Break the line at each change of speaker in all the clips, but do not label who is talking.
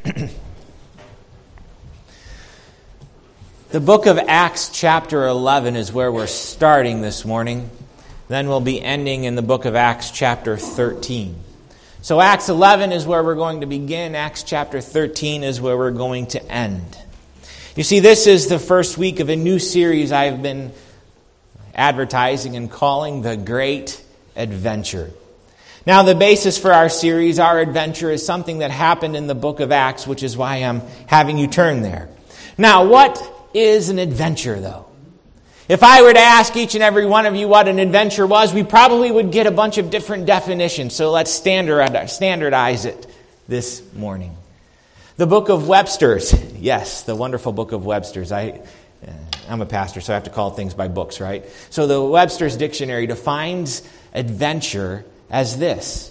The book of Acts chapter 11 is where we're starting this morning. Then we'll be ending in the book of Acts chapter 13. So Acts 11 is where we're going to begin. Acts chapter 13 is where we're going to end. You see, this is the first week of a new series I've been advertising and calling The Great Adventure. Now, the basis for our series, our adventure, is something that happened in the book of Acts, which is why I'm having you turn there. Now, what is an adventure, though? If I were to ask each and every one of you what an adventure was, we probably would get a bunch of different definitions. So let's standardize it this morning. The book of Webster's. Yes, the wonderful book of Webster's. I'm a pastor, so I have to call things by books, right? So the Webster's Dictionary defines adventure as this: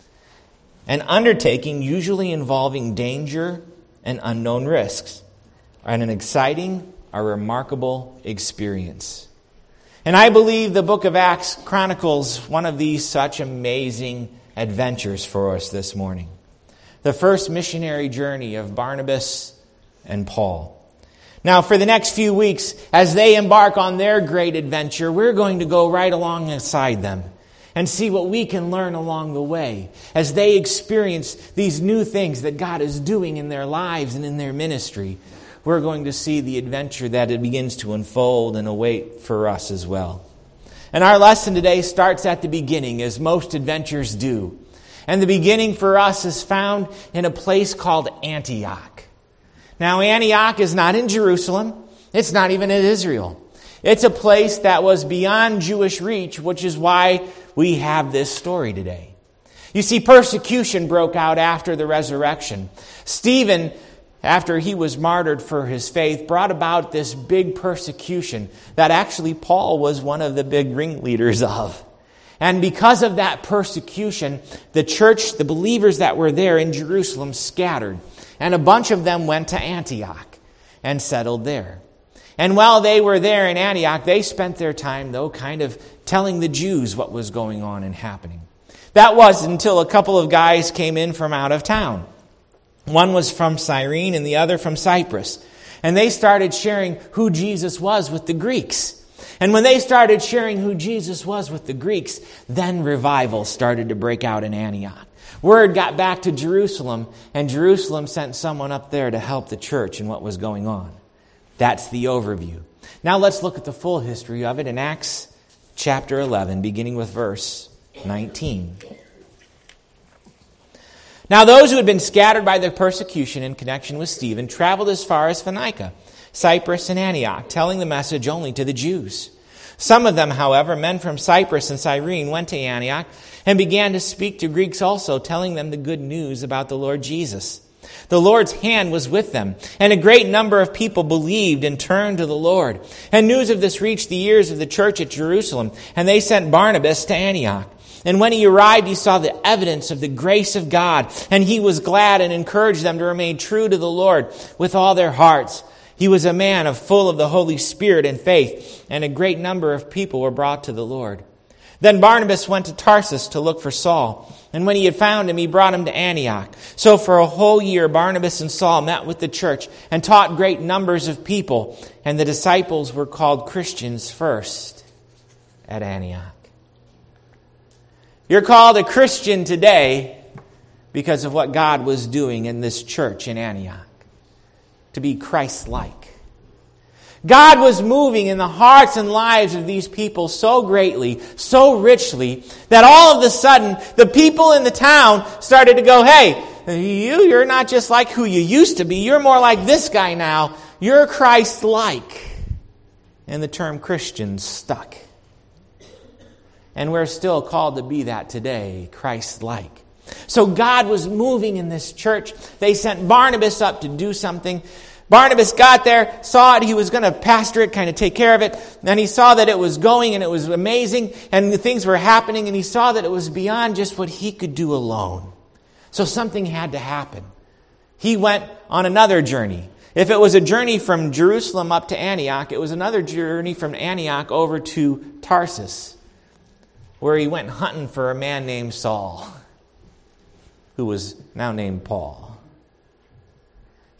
an undertaking usually involving danger and unknown risks, and an exciting or remarkable experience. And I believe the book of Acts chronicles one of these such amazing adventures for us this morning. The first missionary journey of Barnabas and Paul. Now, for the next few weeks, as they embark on their great adventure, we're going to go right alongside them and see what we can learn along the way as they experience these new things that God is doing in their lives and in their ministry. We're going to see the adventure that it begins to unfold and await for us as well. And our lesson today starts at the beginning, as most adventures do. And the beginning for us is found in a place called Antioch. Now, Antioch is not in Jerusalem. It's not even in Israel. It's a place that was beyond Jewish reach, which is why we have this story today. You see, persecution broke out after the resurrection. Stephen, after he was martyred for his faith, brought about this big persecution that actually Paul was one of the big ringleaders of. And because of that persecution, the church, the believers that were there in Jerusalem scattered. And a bunch of them went to Antioch and settled there. And while they were there in Antioch, they spent their time, though, kind of telling the Jews what was going on and happening. That was until a couple of guys came in from out of town. One was from Cyrene and the other from Cyprus. And they started sharing who Jesus was with the Greeks. And when they started sharing who Jesus was with the Greeks, then revival started to break out in Antioch. Word got back to Jerusalem, and Jerusalem sent someone up there to help the church in what was going on. That's the overview. Now let's look at the full history of it in Acts chapter 11, beginning with verse 19. Now those who had been scattered by the persecution in connection with Stephen traveled as far as Phoenicia, Cyprus, and Antioch, telling the message only to the Jews. Some of them, however, men from Cyprus and Cyrene, went to Antioch and began to speak to Greeks also, telling them the good news about the Lord Jesus. The Lord's hand was with them, and a great number of people believed and turned to the Lord. And news of this reached the ears of the church at Jerusalem, and they sent Barnabas to Antioch. And when he arrived, he saw the evidence of the grace of God, and he was glad and encouraged them to remain true to the Lord with all their hearts. He was a man full of the Holy Spirit and faith, and a great number of people were brought to the Lord. Then Barnabas went to Tarsus to look for Saul, and when he had found him, he brought him to Antioch. So for a whole year, Barnabas and Saul met with the church and taught great numbers of people, and the disciples were called Christians first at Antioch. You're called a Christian today because of what God was doing in this church in Antioch. To be Christ-like. God was moving in the hearts and lives of these people so greatly, so richly, that all of a sudden, the people in the town started to go, hey, you're not just like who you used to be. You're more like this guy now. You're Christ-like. And the term Christian stuck. And we're still called to be that today, Christ-like. So God was moving in this church. They sent Barnabas up to do something. Barnabas got there, saw it, he was going to pastor it, kind of take care of it. And he saw that it was going and it was amazing and the things were happening. And he saw that it was beyond just what he could do alone. So something had to happen. He went on another journey. If it was a journey from Jerusalem up to Antioch, it was another journey from Antioch over to Tarsus, where he went hunting for a man named Saul, who was now named Paul.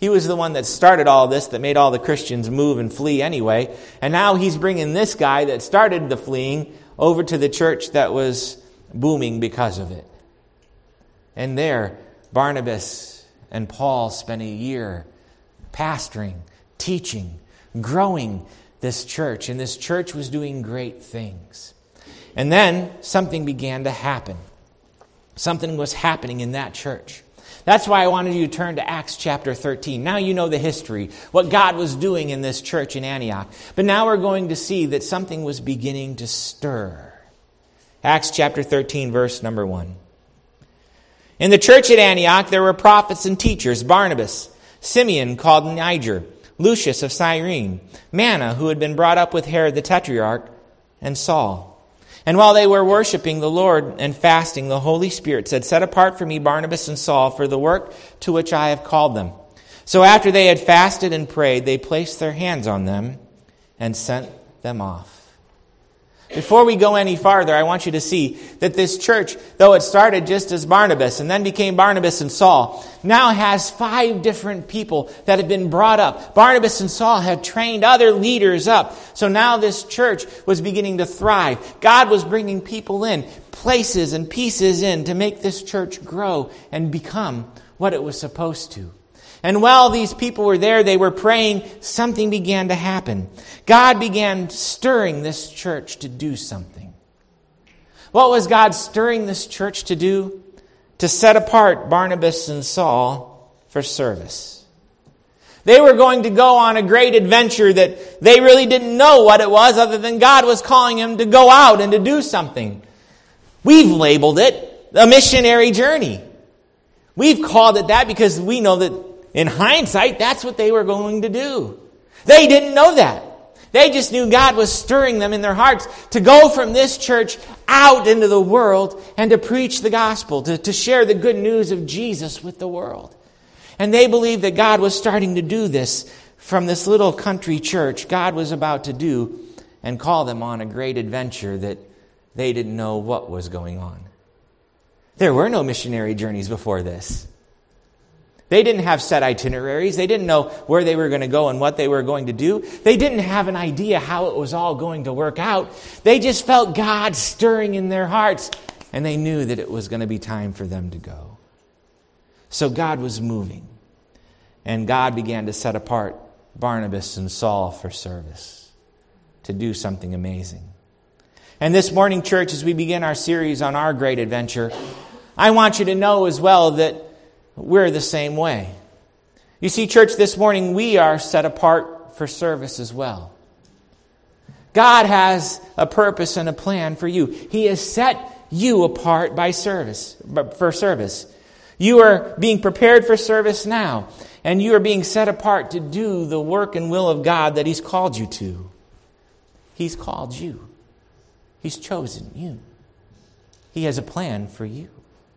He was the one that started all this, that made all the Christians move and flee anyway. And now he's bringing this guy that started the fleeing over to the church that was booming because of it. And there, Barnabas and Paul spent a year pastoring, teaching, growing this church. And this church was doing great things. And then something began to happen. Something was happening in that church. That's why I wanted you to turn to Acts chapter 13. Now you know the history, what God was doing in this church in Antioch. But now we're going to see that something was beginning to stir. Acts chapter 13, verse number 1. In the church at Antioch, there were prophets and teachers: Barnabas, Simeon called Niger, Lucius of Cyrene, Manna, who had been brought up with Herod the Tetrarch, and Saul. And while they were worshiping the Lord and fasting, the Holy Spirit said, "Set apart for me Barnabas and Saul for the work to which I have called them." So after they had fasted and prayed, they placed their hands on them and sent them off. Before we go any farther, I want you to see that this church, though it started just as Barnabas and then became Barnabas and Saul, now has 5 different people that have been brought up. Barnabas and Saul had trained other leaders up. So now this church was beginning to thrive. God was bringing people in, places and pieces in, to make this church grow and become what it was supposed to. And while these people were there, they were praying, something began to happen. God began stirring this church to do something. What was God stirring this church to do? To set apart Barnabas and Saul for service. They were going to go on a great adventure that they really didn't know what it was, other than God was calling them to go out and to do something. We've labeled it a missionary journey. We've called it that because we know that in hindsight, that's what they were going to do. They didn't know that. They just knew God was stirring them in their hearts to go from this church out into the world and to preach the gospel, to share the good news of Jesus with the world. And they believed that God was starting to do this from this little country church. God was about to do and call them on a great adventure that they didn't know what was going on. There were no missionary journeys before this. They didn't have set itineraries. They didn't know where they were going to go and what they were going to do. They didn't have an idea how it was all going to work out. They just felt God stirring in their hearts, and they knew that it was going to be time for them to go. So God was moving, and God began to set apart Barnabas and Saul for service, to do something amazing. And this morning, church, as we begin our series on our great adventure, I want you to know as well that we're the same way. You see, church, this morning we are set apart for service as well. God has a purpose and a plan for you. He has set you apart for service. You are being prepared for service now, and you are being set apart to do the work and will of God that He's called you to. He's called you. He's chosen you. He has a plan for you.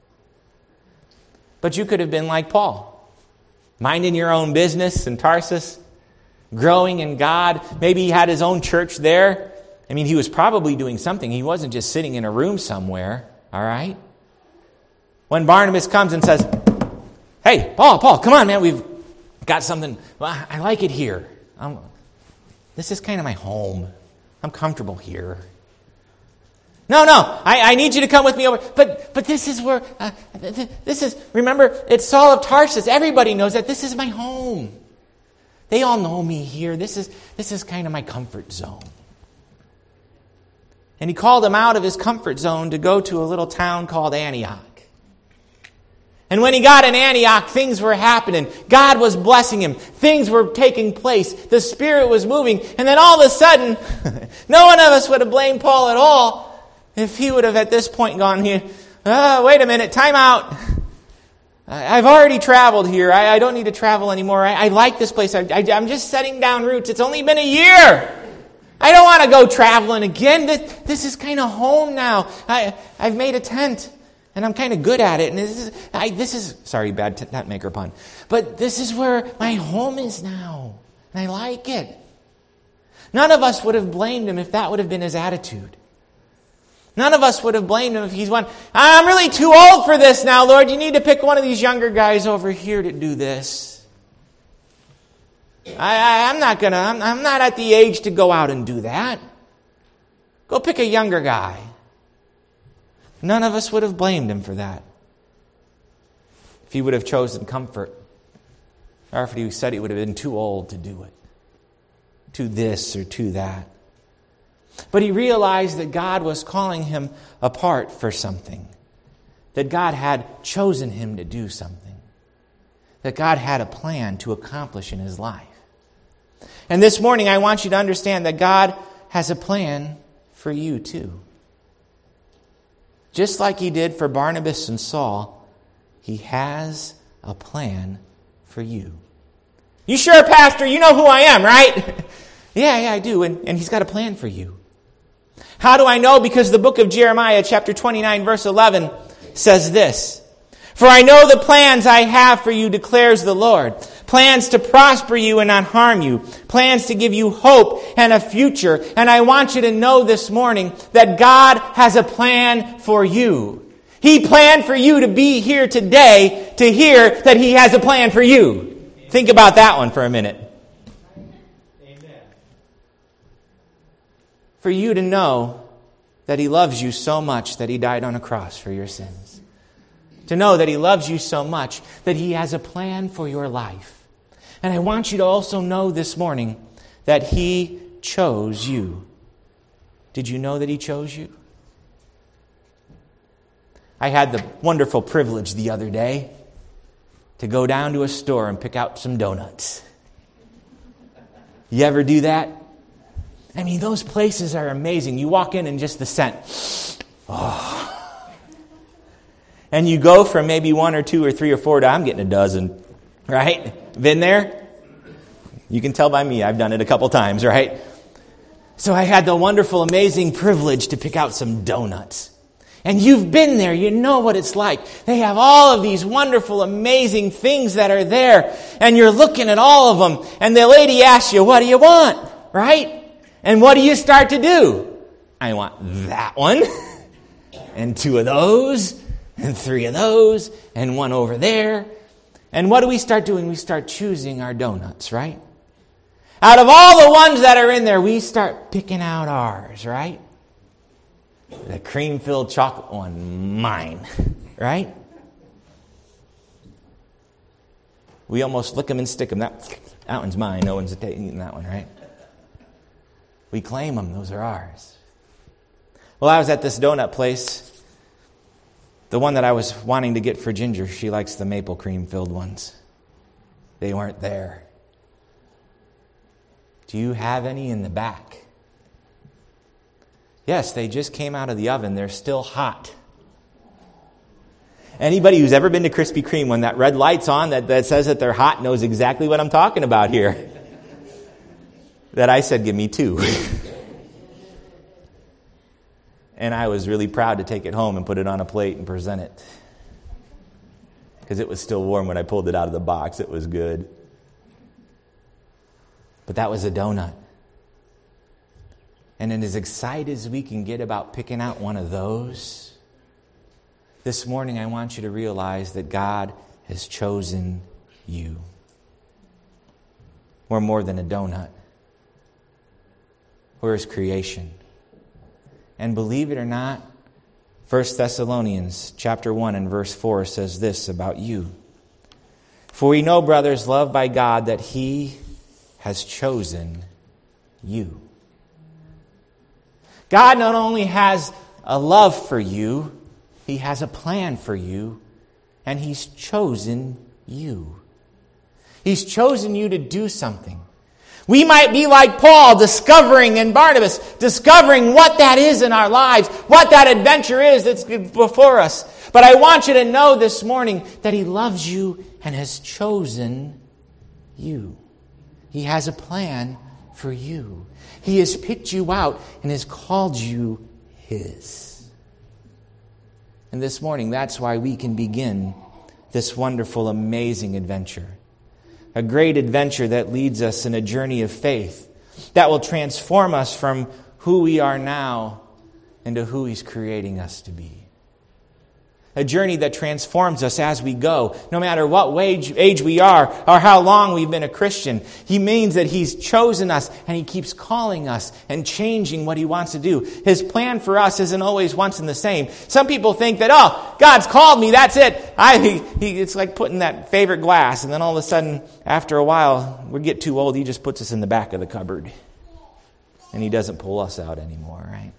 But you could have been like Paul, minding your own business in Tarsus, growing in God. Maybe he had his own church there. I mean, he was probably doing something. He wasn't just sitting in a room somewhere, all right? When Barnabas comes and says, "Hey, Paul, come on, man, we've got something. Well, I like it here. This is kind of my home. I'm comfortable here. No, I need you to come with me over. But this is where, remember, it's Saul of Tarsus. Everybody knows that this is my home. They all know me here. This is kind of my comfort zone." And he called him out of his comfort zone to go to a little town called Antioch. And when he got in Antioch, things were happening. God was blessing him. Things were taking place. The Spirit was moving. And then all of a sudden, no one of us would have blamed Paul at all if he would have at this point gone here, wait a minute, time out. I've already traveled here. I don't need to travel anymore. I like this place. I'm just setting down roots. It's only been a year. I don't want to go traveling again. This is kind of home now. I've made a tent, and I'm kind of good at it. And this is sorry, bad tent maker pun. But this is where my home is now, and I like it. None of us would have blamed him if that would have been his attitude. None of us would have blamed him if he's one, "I'm really too old for this now, Lord. You need to pick one of these younger guys over here to do this." I'm not at the age to go out and do that. Go pick a younger guy. None of us would have blamed him for that. If he would have chosen comfort, or if he said he would have been too old to do it, to this or to that. But he realized that God was calling him apart for something, that God had chosen him to do something, that God had a plan to accomplish in his life. And this morning I want you to understand that God has a plan for you too. Just like he did for Barnabas and Saul, he has a plan for you. You sure, Pastor? You know who I am, right? Yeah, I do. And he's got a plan for you. How do I know? Because the book of Jeremiah, chapter 29, verse 11, says this. For I know the plans I have for you, declares the Lord. Plans to prosper you and not harm you. Plans to give you hope and a future. And I want you to know this morning that God has a plan for you. He planned for you to be here today to hear that He has a plan for you. Think about that one for a minute. Amen. For you to know that He loves you so much that He died on a cross for your sins. To know that He loves you so much that He has a plan for your life. And I want you to also know this morning that He chose you. Did you know that He chose you? I had the wonderful privilege the other day to go down to a store and pick out some donuts. You ever do that? I mean, those places are amazing. You walk in and just the scent. Oh. And you go from maybe 1 or 2 or 3 or 4 to I'm getting a dozen, right? Been there? You can tell by me, I've done it a couple times, right? So I had the wonderful, amazing privilege to pick out some donuts. And you've been there, you know what it's like. They have all of these wonderful, amazing things that are there. And you're looking at all of them. And the lady asks you, what do you want? Right? And what do you start to do? I want that one. And 2 of those. And 3 of those. And 1 over there. And what do we start doing? We start choosing our donuts, right? Out of all the ones that are in there, we start picking out ours, right? The cream-filled chocolate one, mine, right? We almost lick them and stick them. That one's mine. No one's taking that one, right? We claim them. Those are ours. Well, I was at this donut place. The one that I was wanting to get for Ginger, she likes the maple cream-filled ones. They weren't there. Do you have any in the back? Yes, they just came out of the oven. They're still hot. Anybody who's ever been to Krispy Kreme, when that red light's on that says that they're hot, knows exactly what I'm talking about here. That I said, give me 2. And I was really proud to take it home and put it on a plate and present it. Because it was still warm when I pulled it out of the box. It was good. But that was a donut. And as excited as we can get about picking out one of those, this morning I want you to realize that God has chosen you. We're more than a donut. We're His creation. And believe it or not, 1 Thessalonians chapter 1 and verse 4 says this about you. For we know, brothers, loved by God, that He has chosen you. God not only has a love for you, He has a plan for you, and He's chosen you. He's chosen you to do something. We might be like Paul, discovering, and Barnabas, discovering what that is in our lives, what that adventure is that's before us. But I want you to know this morning that He loves you and has chosen you. He has a plan for you. He has picked you out and has called you His. And this morning, that's why we can begin this wonderful, amazing adventure. A great adventure that leads us in a journey of faith that will transform us from who we are now into who He's creating us to be. a journey that transforms us as we go. No matter what age we are or how long we've been a Christian, He means that He's chosen us and He keeps calling us and changing what He wants to do. His plan for us isn't always once and the same. Some people think that, God's called me, that's it. It's like putting that favorite glass, and then all of a sudden, after a while, we get too old, He just puts us in the back of the cupboard. And He doesn't pull us out anymore, right?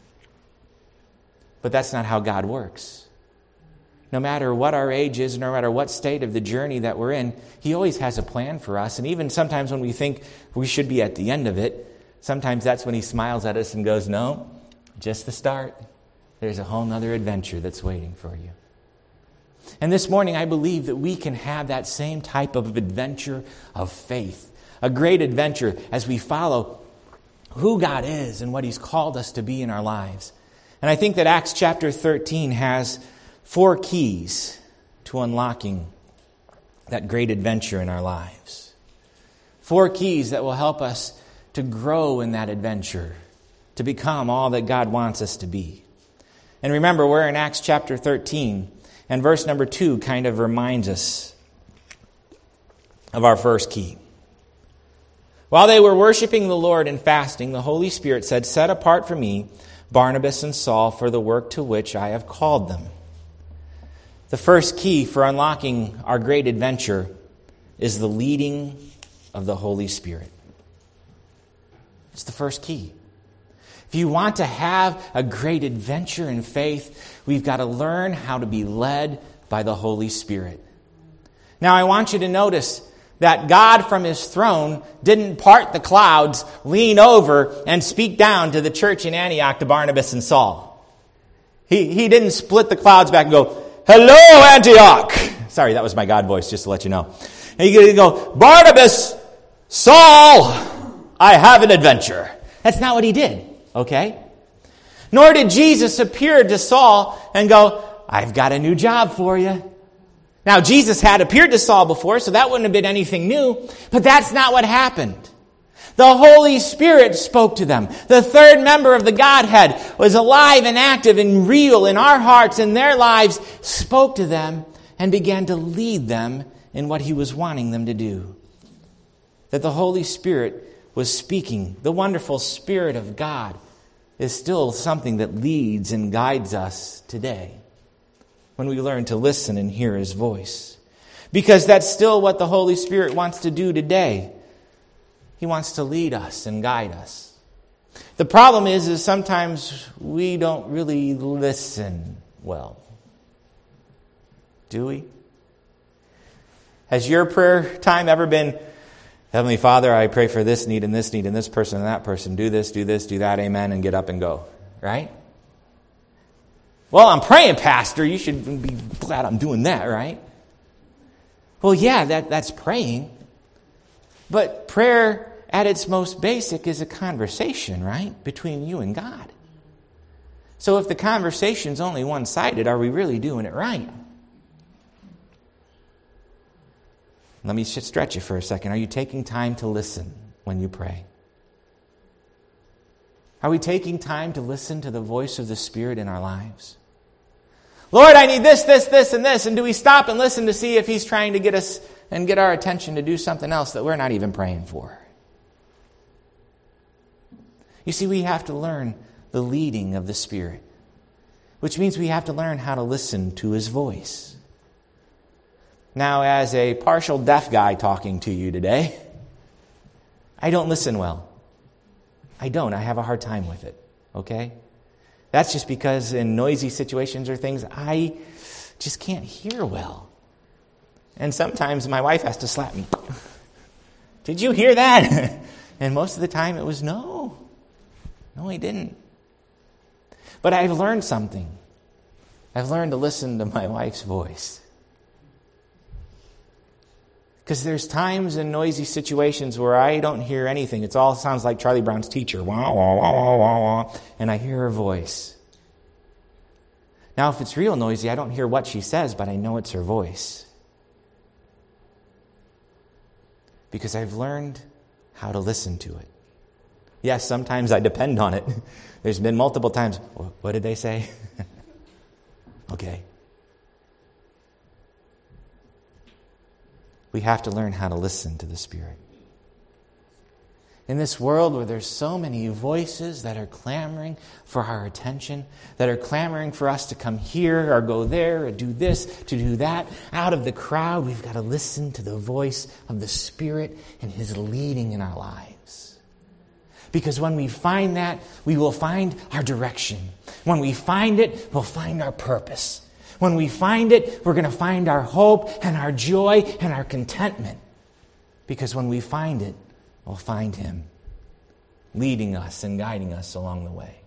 But that's not how God works. No matter what our age is, no matter what state of the journey that we're in, He always has a plan for us. And even sometimes when we think we should be at the end of it, sometimes that's when He smiles at us and goes, no, just the start. There's a whole other adventure that's waiting for you. And this morning, I believe that we can have that same type of adventure of faith. A great adventure as we follow who God is and what He's called us to be in our lives. And I think that Acts chapter 13 has 4 keys to unlocking that great adventure in our lives. 4 keys that will help us to grow in that adventure, to become all that God wants us to be. And remember, we're in Acts chapter 13, and verse number 2 kind of reminds us of our first key. While they were worshiping the Lord and fasting, the Holy Spirit said, "Set apart for me Barnabas and Saul for the work to which I have called them." The first key for unlocking our great adventure is the leading of the Holy Spirit. It's the first key. If you want to have a great adventure in faith, we've got to learn how to be led by the Holy Spirit. Now, I want you to notice that God from His throne didn't part the clouds, lean over, and speak down to the church in Antioch to Barnabas and Saul. He didn't split the clouds back and go, "Hello, Antioch." Sorry, that was my God voice, just to let you know. And you go, "Barnabas, Saul, I have an adventure." That's not what He did, okay? Nor did Jesus appear to Saul and go, "I've got a new job for you." Now, Jesus had appeared to Saul before, so that wouldn't have been anything new, but that's not what happened. The Holy Spirit spoke to them. The third member of the Godhead was alive and active and real in our hearts and their lives, spoke to them and began to lead them in what He was wanting them to do. That the Holy Spirit was speaking. The wonderful Spirit of God is still something that leads and guides us today, when we learn to listen and hear His voice. Because that's still what the Holy Spirit wants to do today. He wants to lead us and guide us. The problem is sometimes we don't really listen well. Do we? Has your prayer time ever been, "Heavenly Father, I pray for this need and this need and this person and that person. Do this, do that, amen," and get up and go, right? "Well, I'm praying, Pastor. You should be glad I'm doing that," right? Well, yeah, that's praying. But prayer at its most basic is a conversation, right? Between you and God. So if the conversation's only one-sided, are we really doing it right? Let me stretch you for a second. Are you taking time to listen when you pray? Are we taking time to listen to the voice of the Spirit in our lives? "Lord, I need this, and this." And do we stop and listen to see if He's trying to get us and get our attention to do something else that we're not even praying for? You see, we have to learn the leading of the Spirit, which means we have to learn how to listen to His voice. Now, as a partial deaf guy talking to you today, I don't listen well. I don't. I have a hard time with it, okay? That's just because in noisy situations or things, I just can't hear well. And sometimes my wife has to slap me. "Did you hear that?" And most of the time it was, no, I didn't. But I've learned something. I've learned to listen to my wife's voice. Because there's times in noisy situations where I don't hear anything. It all sounds like Charlie Brown's teacher. Wah, wah, wah, wah, wah, wah, and I hear her voice. Now, if it's real noisy, I don't hear what she says, but I know it's her voice. Because I've learned how to listen to it. Yes, sometimes I depend on it. There's been multiple times, "What did they say?" Okay. we have to learn how to listen to the Spirit. In this world where there's so many voices that are clamoring for our attention, that are clamoring for us to come here or go there or do this, to do that, out of the crowd, we've got to listen to the voice of the Spirit and His leading in our lives. Because when we find that, we will find our direction. When we find it, we'll find our purpose. When we find it, we're going to find our hope and our joy and our contentment. Because when we find it, we'll find Him leading us and guiding us along the way.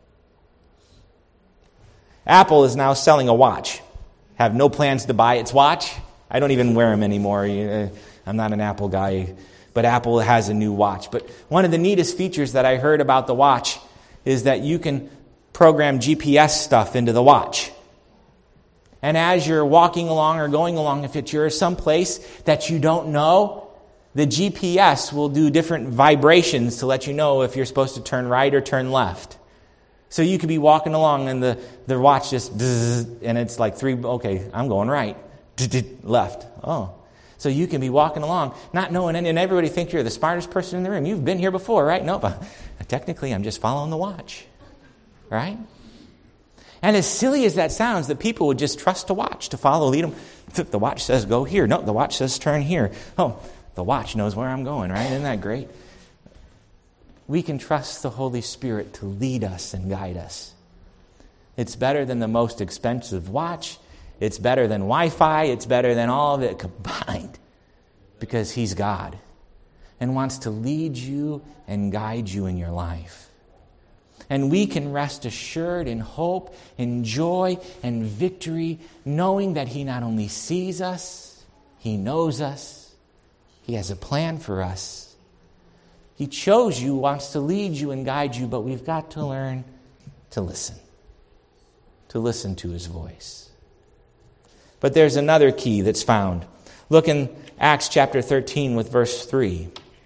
Apple is now selling a watch. Have no plans to buy its watch. I don't even wear them anymore. I'm not an Apple guy, but Apple has a new watch. But one of the neatest features that I heard about the watch is that you can program GPS stuff into the watch. And as you're walking along or going along, if you're someplace that you don't know, the GPS will do different vibrations to let you know if you're supposed to turn right or turn left. So you could be walking along and the watch just, and it's like okay, I'm going right, left. Oh. So you can be walking along, not knowing any, and everybody thinks you're the smartest person in the room. You've been here before, right? Nope. Technically, I'm just following the watch. Right? And as silly as that sounds, that people would just trust a watch to follow, lead them. The watch says go here. No, the watch says turn here. Oh, the watch knows where I'm going, right? Isn't that great? We can trust the Holy Spirit to lead us and guide us. It's better than the most expensive watch. It's better than Wi-Fi. It's better than all of it combined. Because He's God and wants to lead you and guide you in your life. And we can rest assured in hope, in joy, and victory, knowing that He not only sees us, He knows us, He has a plan for us. He chose you, wants to lead you and guide you, but we've got to learn to listen to His voice. But there's another key that's found. Look in Acts chapter 13 with verse 3.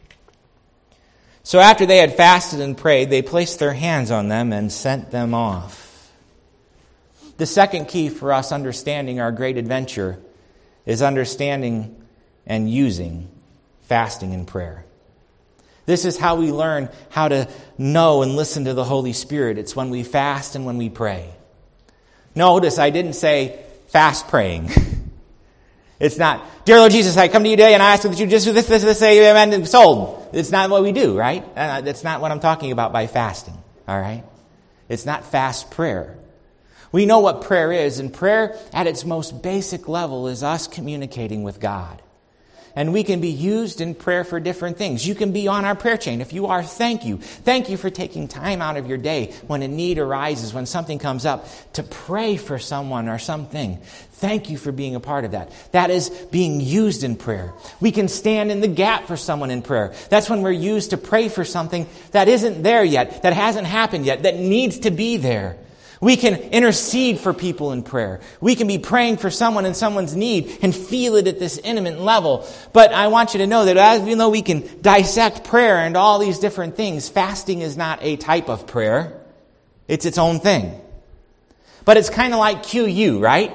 So after they had fasted and prayed, they placed their hands on them and sent them off. The second key for us understanding our great adventure is understanding and using fasting and prayer. This is how we learn how to know and listen to the Holy Spirit. It's when we fast and when we pray. Notice I didn't say fast praying. It's not, dear Lord Jesus, I come to you today and I ask that you just do this, say amen, and sold. It's not what we do, right? That's not what I'm talking about by fasting, all right? It's not fast prayer. We know what prayer is, and prayer at its most basic level is us communicating with God. And we can be used in prayer for different things. You can be on our prayer chain. If you are, thank you. Thank you for taking time out of your day when a need arises, when something comes up, to pray for someone or something. Thank you for being a part of that. That is being used in prayer. We can stand in the gap for someone in prayer. That's when we're used to pray for something that isn't there yet, that hasn't happened yet, that needs to be there. We can intercede for people in prayer. We can be praying for someone in someone's need and feel it at this intimate level. But I want you to know that even though we can dissect prayer and all these different things, fasting is not a type of prayer. It's its own thing. But it's kind of like QU, right?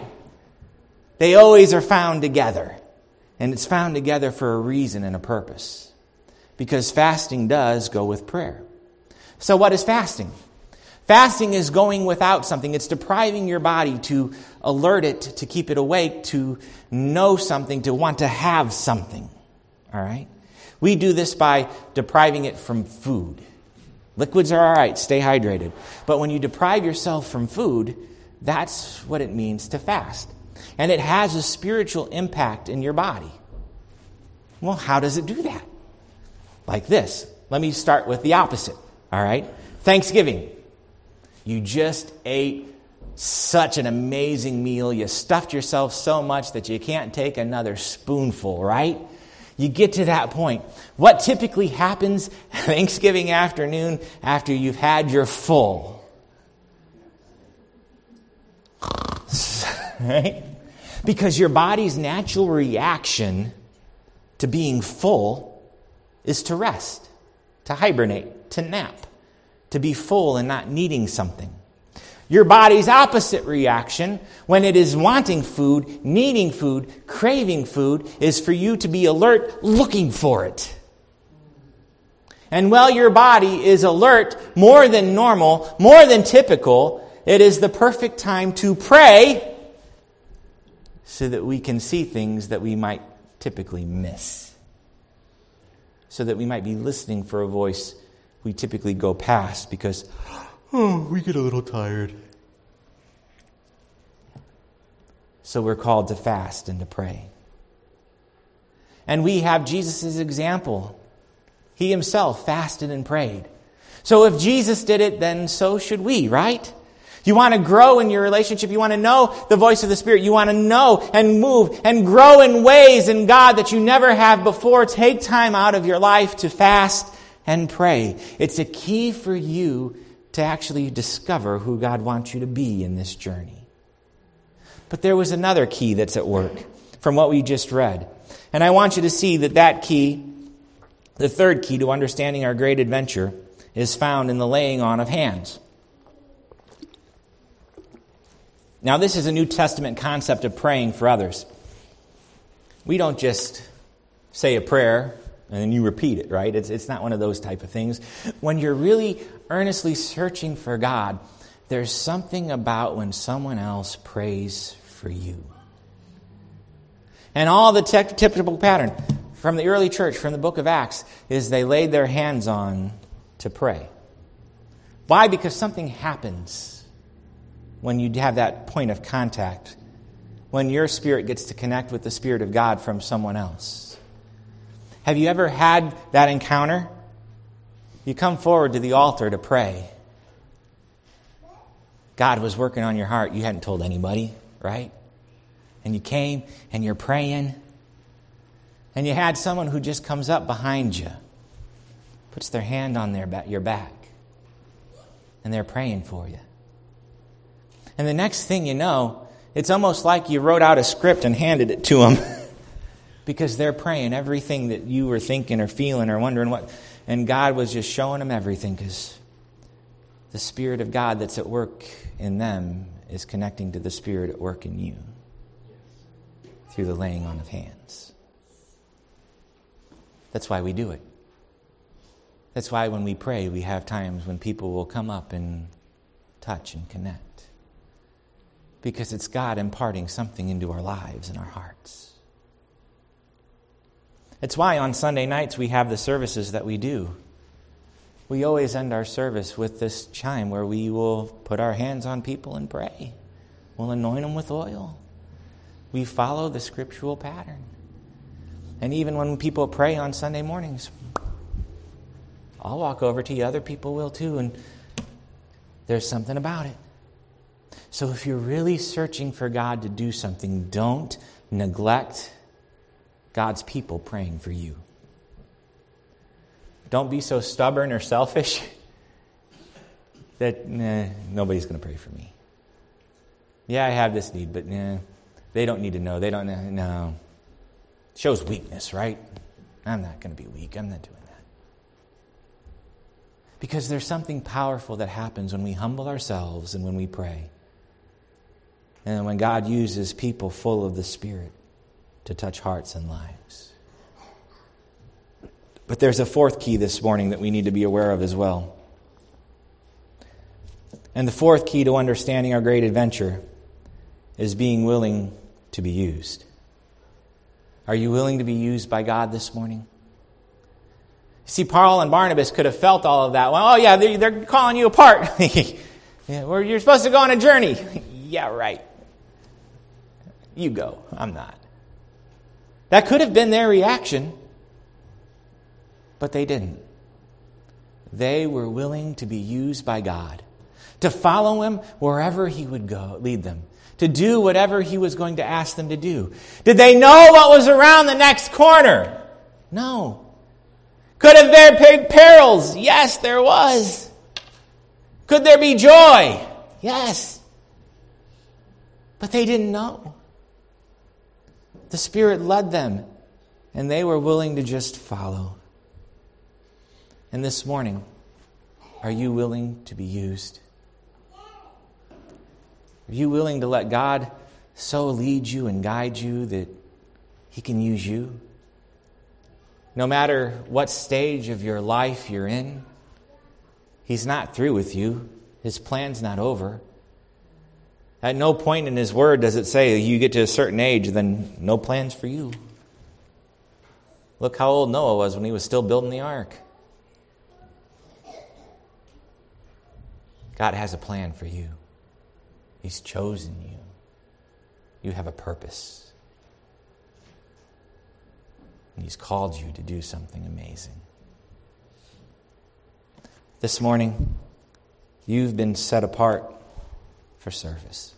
They always are found together. And it's found together for a reason and a purpose. Because fasting does go with prayer. So what is fasting? Fasting is going without something. It's depriving your body to alert it, to keep it awake, to know something, to want to have something. All right? We do this by depriving it from food. Liquids are all right, stay hydrated. But when you deprive yourself from food, that's what it means to fast. And it has a spiritual impact in your body. Well, how does it do that? Like this. Let me start with the opposite. All right? Thanksgiving. You just ate such an amazing meal. You stuffed yourself so much that you can't take another spoonful, right? You get to that point. What typically happens Thanksgiving afternoon after you've had your full? Right? Because your body's natural reaction to being full is to rest, to hibernate, to nap. To be full and not needing something. Your body's opposite reaction, when it is wanting food, needing food, craving food, is for you to be alert, looking for it. And while your body is alert, more than normal, more than typical, it is the perfect time to pray so that we can see things that we might typically miss. So that we might be listening for a voice we typically go past because, we get a little tired. So we're called to fast and to pray. And we have Jesus' example. He himself fasted and prayed. So if Jesus did it, then so should we, right? You want to grow in your relationship. You want to know the voice of the Spirit. You want to know and move and grow in ways in God that you never have before. Take time out of your life to fast and pray. It's a key for you to actually discover who God wants you to be in this journey. But there was another key that's at work from what we just read. And I want you to see that key, the third key to understanding our great adventure, is found in the laying on of hands. Now, this is a New Testament concept of praying for others. We don't just say a prayer and then you repeat it, right? It's not one of those type of things. When you're really earnestly searching for God, there's something about when someone else prays for you. And all the typical pattern from the early church, from the book of Acts, is they laid their hands on to pray. Why? Because something happens when you have that point of contact, when your spirit gets to connect with the Spirit of God from someone else. Have you ever had that encounter? You come forward to the altar to pray. God was working on your heart. You hadn't told anybody, right? And you came and you're praying. And you had someone who just comes up behind you, puts their hand on your back, and they're praying for you. And the next thing you know, it's almost like you wrote out a script and handed it to them because they're praying everything that you were thinking or feeling or wondering what. And God was just showing them everything because the Spirit of God that's at work in them is connecting to the Spirit at work in you through the laying on of hands. That's why we do it. That's why when we pray, we have times when people will come up and touch and connect. Because it's God imparting something into our lives and our hearts. It's why on Sunday nights we have the services that we do. We always end our service with this chime where we will put our hands on people and pray. We'll anoint them with oil. We follow the scriptural pattern. And even when people pray on Sunday mornings, I'll walk over to you, other people will too, and there's something about it. So if you're really searching for God to do something, don't neglect God's people praying for you. Don't be so stubborn or selfish that nobody's going to pray for me. Yeah, I have this need, but they don't need to know. They don't know. No. It shows weakness, right? I'm not going to be weak. I'm not doing that. Because there's something powerful that happens when we humble ourselves and when we pray. And when God uses people full of the Spirit to touch hearts and lives. But there's a fourth key this morning that we need to be aware of as well. And the fourth key to understanding our great adventure is being willing to be used. Are you willing to be used by God this morning? See, Paul and Barnabas could have felt all of that. Well, oh yeah, they're calling you apart. You're supposed to go on a journey. Yeah, right. You go. I'm not. That could have been their reaction, but they didn't. They were willing to be used by God, to follow Him wherever He would go, lead them, to do whatever He was going to ask them to do. Did they know what was around the next corner? No. Could have there been perils? Yes, there was. Could there be joy? Yes. But they didn't know. The Spirit led them, and they were willing to just follow. And this morning, are you willing to be used? Are you willing to let God so lead you and guide you that He can use you? No matter what stage of your life you're in, He's not through with you. His plan's not over. At no point in His Word does it say you get to a certain age, then no plans for you. Look how old Noah was when he was still building the ark. God has a plan for you. He's chosen you. You have a purpose. And He's called you to do something amazing. This morning, you've been set apart for service.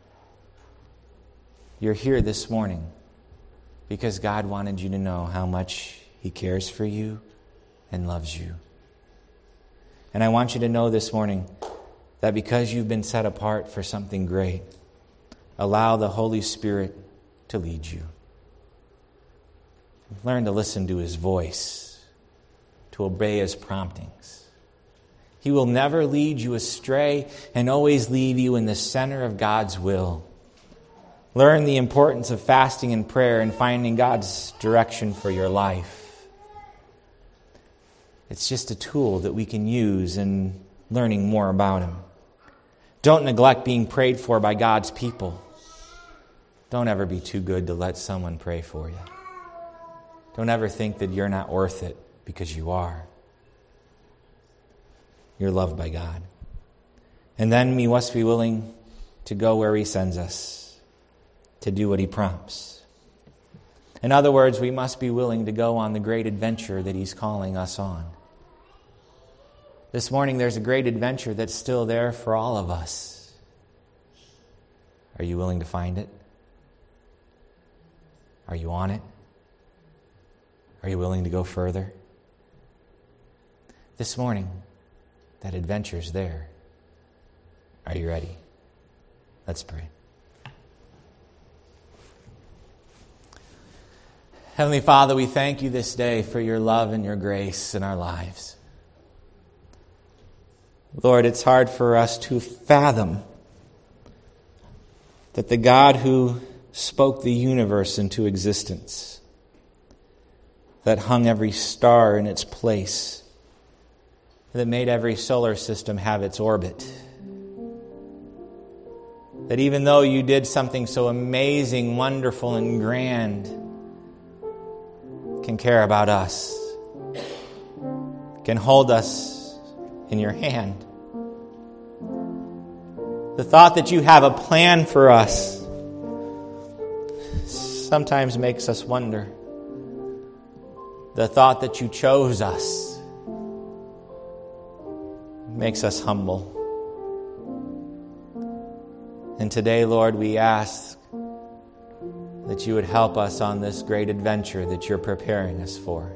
You're here this morning because God wanted you to know how much He cares for you and loves you. And I want you to know this morning that because you've been set apart for something great, allow the Holy Spirit to lead you. Learn to listen to His voice, to obey His promptings. He will never lead you astray and always leave you in the center of God's will. Learn the importance of fasting and prayer and finding God's direction for your life. It's just a tool that we can use in learning more about Him. Don't neglect being prayed for by God's people. Don't ever be too good to let someone pray for you. Don't ever think that you're not worth it, because you are. You're loved by God. And then we must be willing to go where He sends us, to do what He prompts. In other words, we must be willing to go on the great adventure that He's calling us on. This morning, there's a great adventure that's still there for all of us. Are you willing to find it? Are you on it? Are you willing to go further? This morning, that adventure's there. Are you ready? Let's pray. Heavenly Father, we thank You this day for Your love and Your grace in our lives. Lord, it's hard for us to fathom that the God who spoke the universe into existence, that hung every star in its place, that made every solar system have its orbit, that even though You did something so amazing, wonderful, and grand, can care about us, can hold us in Your hand. The thought that You have a plan for us sometimes makes us wonder. The thought that You chose us makes us humble. And today, Lord, we ask that You would help us on this great adventure that You're preparing us for.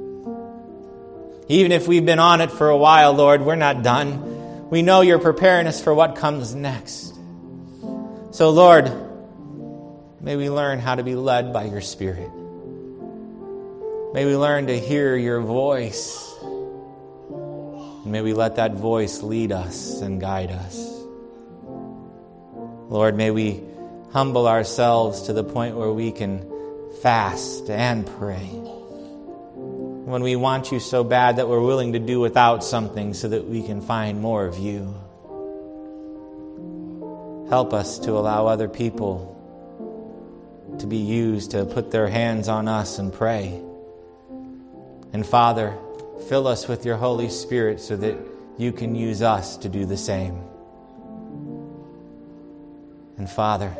Even if we've been on it for a while, Lord, we're not done. We know You're preparing us for what comes next. So, Lord, may we learn how to be led by Your Spirit. May we learn to hear Your voice. And may we let that voice lead us and guide us. Lord, may we humble ourselves to the point where we can fast and pray. When we want You so bad that we're willing to do without something so that we can find more of You. Help us to allow other people to be used to put their hands on us and pray. And Father, fill us with Your Holy Spirit so that You can use us to do the same. And Father,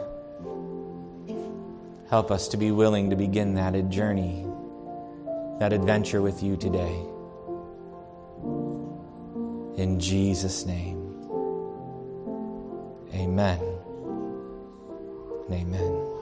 help us to be willing to begin that journey, that adventure with You today. In Jesus' name, amen and amen.